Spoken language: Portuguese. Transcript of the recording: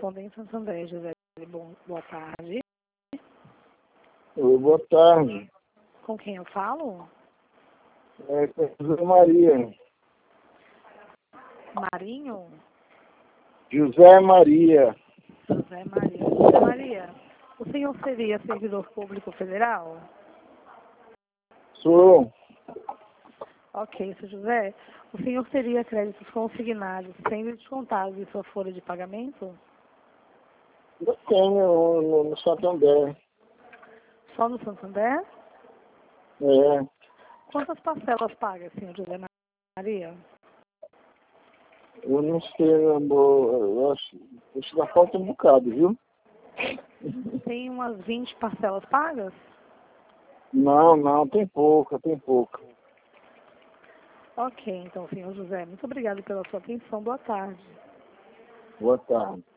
Correspondente Santander, José. Boa tarde. Oi, boa tarde. Com quem eu falo? É com José Maria. Marinho? José Maria. José Maria. José Maria, o senhor seria servidor público federal? Sou. Ok, seu José. O senhor teria créditos consignados sendo descontados em sua folha de pagamento? Eu tenho no Santander. Só no Santander? É. Quantas parcelas paga, senhor José Maria? Eu não sei, meu amor. Eu acho que dá falta um bocado, viu? Tem umas 20 parcelas pagas? Não, tem pouca. Ok, então, senhor José, muito obrigado pela sua atenção. Boa tarde. Boa tarde.